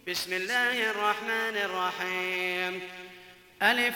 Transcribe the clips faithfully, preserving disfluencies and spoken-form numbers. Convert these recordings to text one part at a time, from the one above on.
بسم الله الرحمن الرحيم. ألف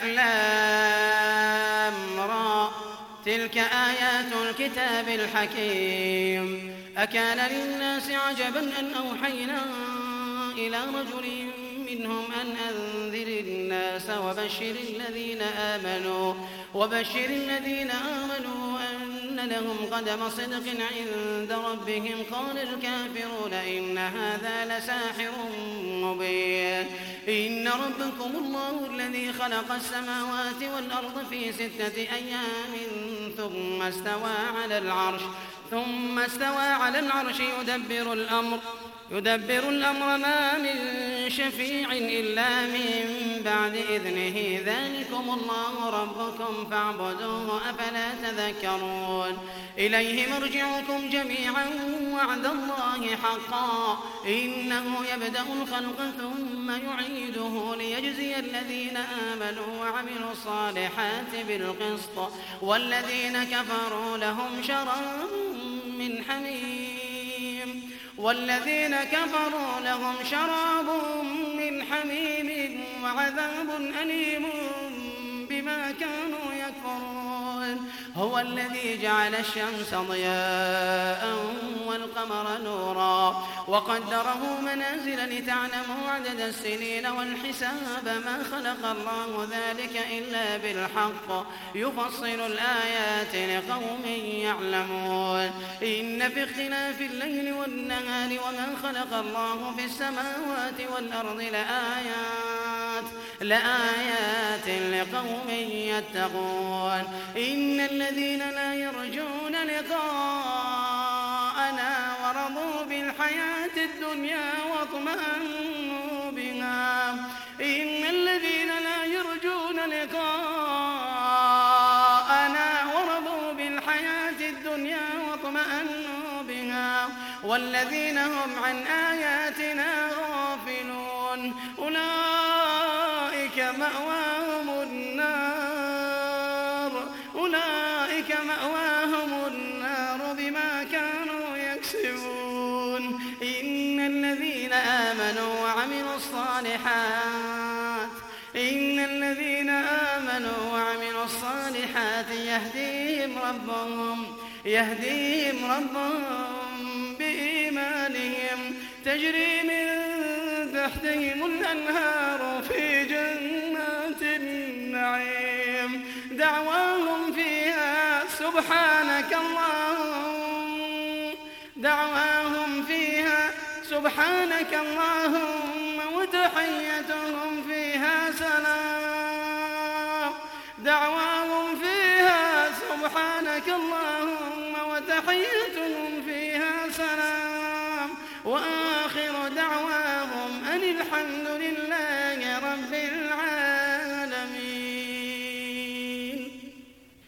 لام را، تلك آيات الكتاب الحكيم. أكان للناس عجبا أن أوحينا إلى رجل منهم أن أنذر الناس وبشر الذين آمنوا وبشر الذين آمنوا أن لهم قدم صدق عند ربهم. قال الكافرون إن هذا لساحر مبين. إن ربكم الله الذي خلق السماوات والأرض في ستة أيام ثم استوى على العرش ثم استوى على العرش يدبر الأمر يدبر الأمر ما من شفيع إلا من بعد إذنه. ذلكم الله ربكم فاعبدوه أفلا تذكرون. إليه مرجعكم جميعا وعد الله حقا إنه يبدأ الخلق ثم يعيده ليجزي الذين آمنوا وعملوا الصالحات بالقسط والذين كفروا لهم شراب من حميم والذين كفروا لهم شراب من حميم وعذاب أليم بما كانوا يكفرون. هو الذي جعل الشمس ضياء والقمر نورا وقدره منازل لتعلموا عدد السنين والحساب. ما خلق الله ذلك إلا بالحق يفصل الآيات لقوم يعلمون. إن في اختلاف الليل والنهار وما خلق الله في السماوات والأرض لآيات لآيات لقوم يتقون. إن الذين لا يرجون لقاءنا ورضوا بالحياة الدنيا واطمأنوا بها إن الذين لا يرجون لقاءنا ورضوا بالحياة الدنيا واطمأنوا بها والذين هم عن آياتنا غافلون أولئك مأواهم النار أولئك مأواهم النار بما كانوا يكسبون. إن الذين آمنوا وعملوا الصالحات إن الذين آمنوا وعملوا الصالحات يهديهم ربهم يهديهم ربهم بإيمانهم تجري من تحتهم الأنهار في جنات النعيم. دعواهم فيها سبحانك اللهم دعواهم فيها سبحانك اللهم وتحيتهم فيها سلام دعواهم فيها سبحانك اللهم وتحيتهم فيها سلام وآخر دعواهم أن الحمد لله